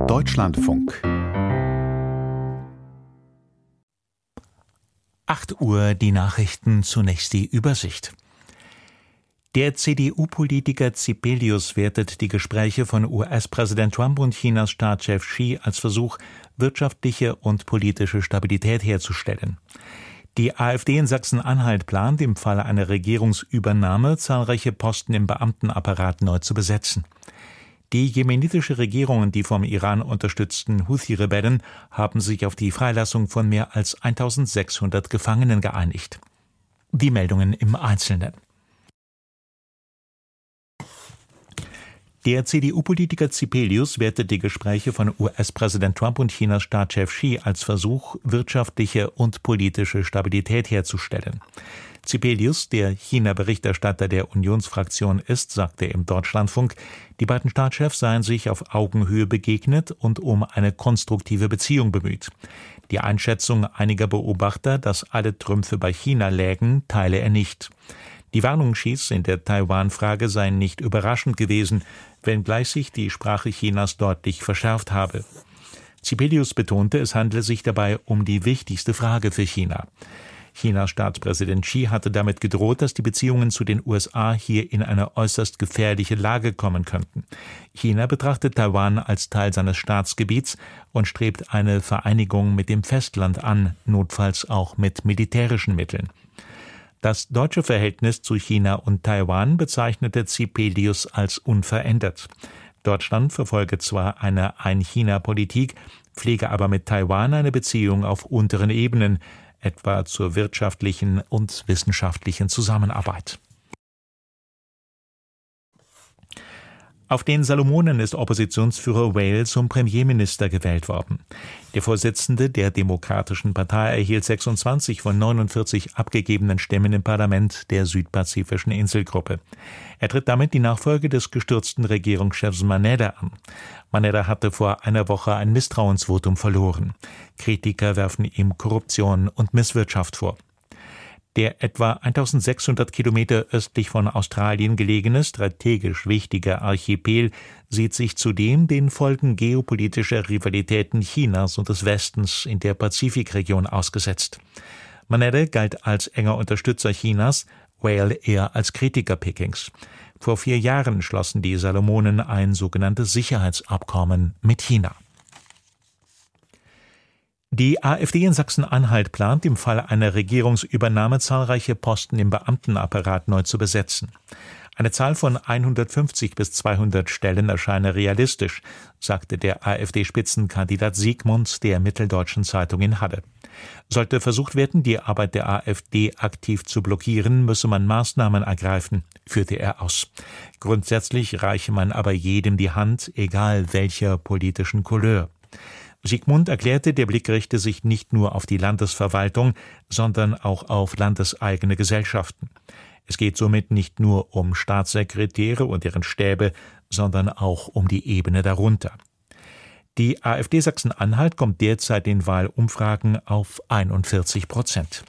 Deutschlandfunk 8 Uhr die Nachrichten, zunächst die Übersicht. Der CDU-Politiker Zipelius wertet die Gespräche von US-Präsident Trump und Chinas Staatschef Xi als Versuch, wirtschaftliche und politische Stabilität herzustellen. Die AfD in Sachsen-Anhalt plant, im Falle einer Regierungsübernahme zahlreiche Posten im Beamtenapparat neu zu besetzen. Die jemenitische Regierung und die vom Iran unterstützten Houthi-Rebellen haben sich auf die Freilassung von mehr als 1600 Gefangenen geeinigt. Die Meldungen im Einzelnen. Der CDU-Politiker Zipelius wertet die Gespräche von US-Präsident Trump und Chinas Staatschef Xi als Versuch, wirtschaftliche und politische Stabilität herzustellen. Zipelius, der China-Berichterstatter der Unionsfraktion ist, sagte im Deutschlandfunk, die beiden Staatschefs seien sich auf Augenhöhe begegnet und um eine konstruktive Beziehung bemüht. Die Einschätzung einiger Beobachter, dass alle Trümpfe bei China lägen, teile er nicht. Die Warnung Xis in der Taiwan-Frage sei nicht überraschend gewesen, wenngleich sich die Sprache Chinas deutlich verschärft habe. Zipelius betonte, es handle sich dabei um die wichtigste Frage für China. Chinas Staatspräsident Xi hatte damit gedroht, dass die Beziehungen zu den USA hier in eine äußerst gefährliche Lage kommen könnten. China betrachtet Taiwan als Teil seines Staatsgebiets und strebt eine Vereinigung mit dem Festland an, notfalls auch mit militärischen Mitteln. Das deutsche Verhältnis zu China und Taiwan bezeichnete Zipelius als unverändert. Deutschland verfolge zwar eine Ein-China-Politik, pflege aber mit Taiwan eine Beziehung auf unteren Ebenen, etwa zur wirtschaftlichen und wissenschaftlichen Zusammenarbeit. Auf den Salomonen ist Oppositionsführer Whale zum Premierminister gewählt worden. Der Vorsitzende der Demokratischen Partei erhielt 26 von 49 abgegebenen Stimmen im Parlament der südpazifischen Inselgruppe. Er tritt damit die Nachfolge des gestürzten Regierungschefs Maneda an. Maneda hatte vor einer Woche ein Misstrauensvotum verloren. Kritiker werfen ihm Korruption und Misswirtschaft vor. Der etwa 1600 Kilometer östlich von Australien gelegene, strategisch wichtige Archipel sieht sich zudem den Folgen geopolitischer Rivalitäten Chinas und des Westens in der Pazifikregion ausgesetzt. Maneda galt als enger Unterstützer Chinas, Whale eher als Kritiker Pekings. Vor 4 Jahren schlossen die Salomonen ein sogenanntes Sicherheitsabkommen mit China. Die AfD in Sachsen-Anhalt plant, im Fall einer Regierungsübernahme zahlreiche Posten im Beamtenapparat neu zu besetzen. Eine Zahl von 150 bis 200 Stellen erscheine realistisch, sagte der AfD-Spitzenkandidat Siegmund der Mitteldeutschen Zeitung in Halle. Sollte versucht werden, die Arbeit der AfD aktiv zu blockieren, müsse man Maßnahmen ergreifen, führte er aus. Grundsätzlich reiche man aber jedem die Hand, egal welcher politischen Couleur. Siegmund erklärte, der Blick richte sich nicht nur auf die Landesverwaltung, sondern auch auf landeseigene Gesellschaften. Es geht somit nicht nur um Staatssekretäre und deren Stäbe, sondern auch um die Ebene darunter. Die AfD Sachsen-Anhalt kommt derzeit in Wahlumfragen auf 41%.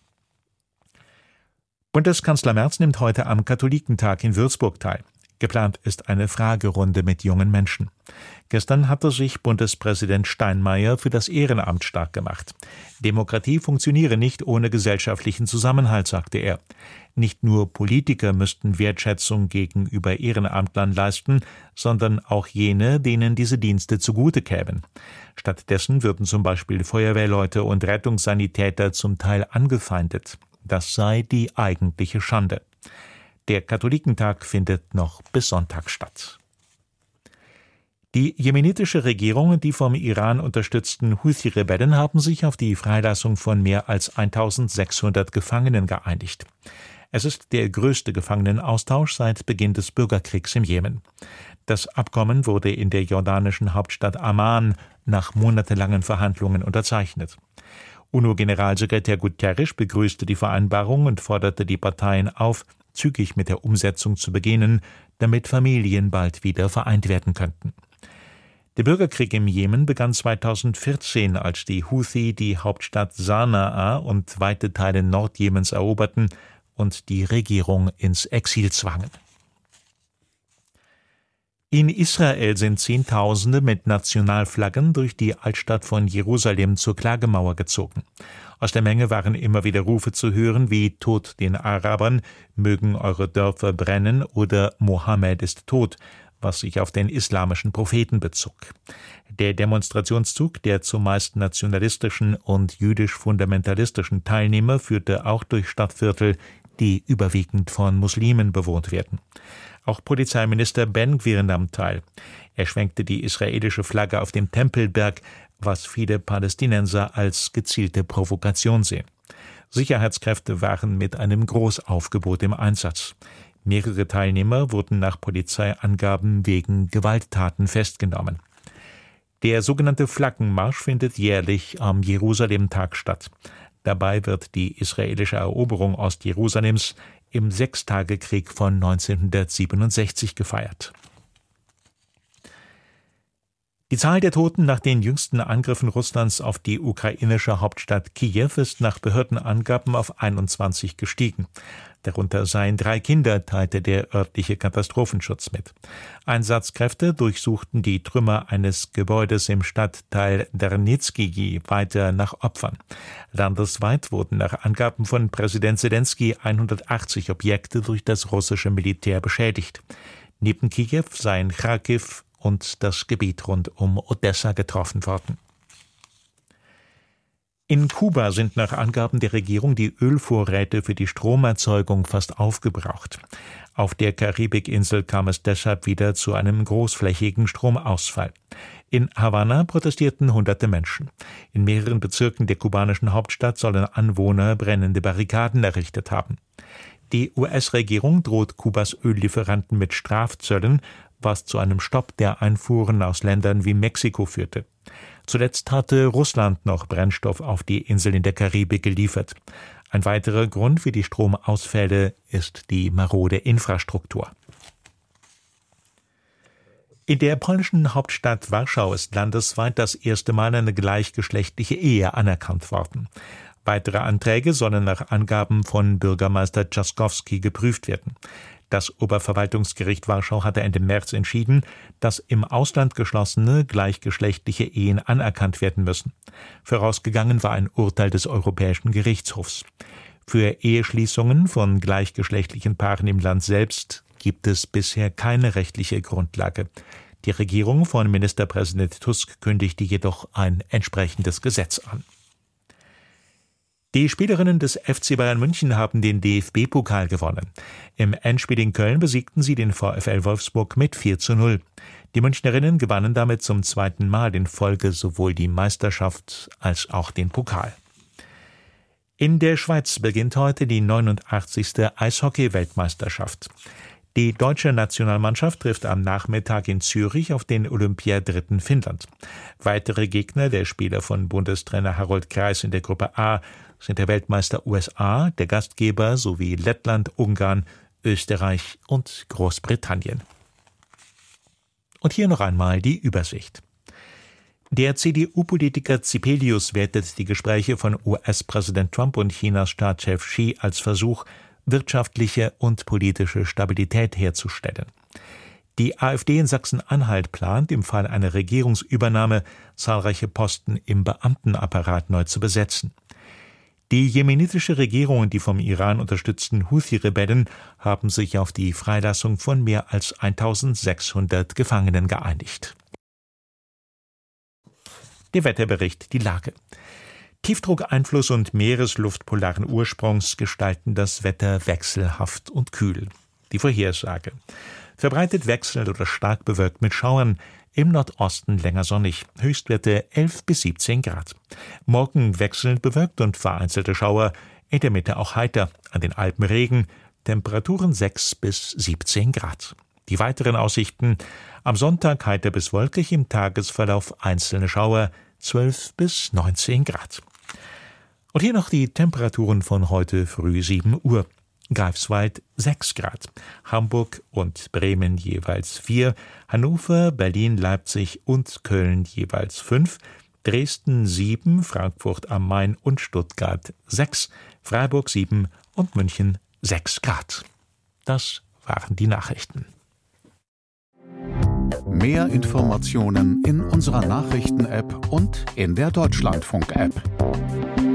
Bundeskanzler Merz nimmt heute am Katholikentag in Würzburg teil. Geplant ist eine Fragerunde mit jungen Menschen. Gestern hatte sich Bundespräsident Steinmeier für das Ehrenamt stark gemacht. Demokratie funktioniere nicht ohne gesellschaftlichen Zusammenhalt, sagte er. Nicht nur Politiker müssten Wertschätzung gegenüber Ehrenamtlern leisten, sondern auch jene, denen diese Dienste zugute kämen. Stattdessen würden zum Beispiel Feuerwehrleute und Rettungssanitäter zum Teil angefeindet. Das sei die eigentliche Schande. Der Katholikentag findet noch bis Sonntag statt. Die jemenitische Regierung und die vom Iran unterstützten Houthi-Rebellen haben sich auf die Freilassung von mehr als 1600 Gefangenen geeinigt. Es ist der größte Gefangenenaustausch seit Beginn des Bürgerkriegs im Jemen. Das Abkommen wurde in der jordanischen Hauptstadt Amman nach monatelangen Verhandlungen unterzeichnet. UNO-Generalsekretär Guterres begrüßte die Vereinbarung und forderte die Parteien auf, zügig mit der Umsetzung zu beginnen, damit Familien bald wieder vereint werden könnten. Der Bürgerkrieg im Jemen begann 2014, als die Houthi die Hauptstadt Sanaa und weite Teile Nordjemens eroberten und die Regierung ins Exil zwangen. In Israel sind Zehntausende mit Nationalflaggen durch die Altstadt von Jerusalem zur Klagemauer gezogen. Aus der Menge waren immer wieder Rufe zu hören wie »Tod den Arabern«, »Mögen eure Dörfer brennen« oder »Mohammed ist tot«, was sich auf den islamischen Propheten bezog. Der Demonstrationszug der zumeist nationalistischen und jüdisch-fundamentalistischen Teilnehmer führte auch durch Stadtviertel, die überwiegend von Muslimen bewohnt werden. Auch Polizeiminister Ben Gvir nahm teil. Er schwenkte die israelische Flagge auf dem Tempelberg, was viele Palästinenser als gezielte Provokation sehen. Sicherheitskräfte waren mit einem Großaufgebot im Einsatz. Mehrere Teilnehmer wurden nach Polizeiangaben wegen Gewalttaten festgenommen. Der sogenannte Flaggenmarsch findet jährlich am Jerusalem-Tag statt. Dabei wird die israelische Eroberung Ostjerusalems im Sechstagekrieg von 1967 gefeiert. Die Zahl der Toten nach den jüngsten Angriffen Russlands auf die ukrainische Hauptstadt Kiew ist nach Behördenangaben auf 21 gestiegen. Darunter seien 3 Kinder, teilte der örtliche Katastrophenschutz mit. Einsatzkräfte durchsuchten die Trümmer eines Gebäudes im Stadtteil Darnitski weiter nach Opfern. Landesweit wurden nach Angaben von Präsident Selenskyj 180 Objekte durch das russische Militär beschädigt. Neben Kiew seien Charkiw und das Gebiet rund um Odessa getroffen worden. In Kuba sind nach Angaben der Regierung die Ölvorräte für die Stromerzeugung fast aufgebraucht. Auf der Karibikinsel kam es deshalb wieder zu einem großflächigen Stromausfall. In Havanna protestierten hunderte Menschen. In mehreren Bezirken der kubanischen Hauptstadt sollen Anwohner brennende Barrikaden errichtet haben. Die US-Regierung droht Kubas Öllieferanten mit Strafzöllen, was zu einem Stopp der Einfuhren aus Ländern wie Mexiko führte. Zuletzt hatte Russland noch Brennstoff auf die Insel in der Karibik geliefert. Ein weiterer Grund für die Stromausfälle ist die marode Infrastruktur. In der polnischen Hauptstadt Warschau ist landesweit das erste Mal eine gleichgeschlechtliche Ehe anerkannt worden. Weitere Anträge sollen nach Angaben von Bürgermeister Trzaskowski geprüft werden. Das Oberverwaltungsgericht Warschau hatte Ende März entschieden, dass im Ausland geschlossene gleichgeschlechtliche Ehen anerkannt werden müssen. Vorausgegangen war ein Urteil des Europäischen Gerichtshofs. Für Eheschließungen von gleichgeschlechtlichen Paaren im Land selbst gibt es bisher keine rechtliche Grundlage. Die Regierung von Ministerpräsident Tusk kündigte jedoch ein entsprechendes Gesetz an. Die Spielerinnen des FC Bayern München haben den DFB-Pokal gewonnen. Im Endspiel in Köln besiegten sie den VfL Wolfsburg mit 4:0. Die Münchnerinnen gewannen damit zum zweiten Mal in Folge sowohl die Meisterschaft als auch den Pokal. In der Schweiz beginnt heute die 89. Eishockey-Weltmeisterschaft. Die deutsche Nationalmannschaft trifft am Nachmittag in Zürich auf den Olympiadritten Finnland. Weitere Gegner der Spieler von Bundestrainer Harold Kreis in der Gruppe A sind der Weltmeister USA, der Gastgeber sowie Lettland, Ungarn, Österreich und Großbritannien. Und hier noch einmal die Übersicht. Der CDU-Politiker Zipelius wertet die Gespräche von US-Präsident Trump und Chinas Staatschef Xi als Versuch, wirtschaftliche und politische Stabilität herzustellen. Die AfD in Sachsen-Anhalt plant, im Fall einer Regierungsübernahme zahlreiche Posten im Beamtenapparat neu zu besetzen. Die jemenitische Regierung und die vom Iran unterstützten Houthi-Rebellen haben sich auf die Freilassung von mehr als 1600 Gefangenen geeinigt. Der Wetterbericht, die Lage. Tiefdruckeinfluss und Meeresluft polaren Ursprungs gestalten das Wetter wechselhaft und kühl. Die Vorhersage. Verbreitet wechselnd oder stark bewölkt mit Schauern, im Nordosten länger sonnig, Höchstwerte 11 bis 17 Grad. Morgen wechselnd bewölkt und vereinzelte Schauer, in der Mitte auch heiter, an den Alpen Regen, Temperaturen 6 bis 17 Grad. Die weiteren Aussichten: am Sonntag heiter bis wolkig, im Tagesverlauf einzelne Schauer, 12 bis 19 Grad. Und hier noch die Temperaturen von heute früh 7 Uhr. Greifswald 6 Grad, Hamburg und Bremen jeweils 4, Hannover, Berlin, Leipzig und Köln jeweils 5, Dresden 7, Frankfurt am Main und Stuttgart 6, Freiburg 7 und München 6 Grad. Das waren die Nachrichten. Mehr Informationen in unserer Nachrichten-App und in der Deutschlandfunk-App.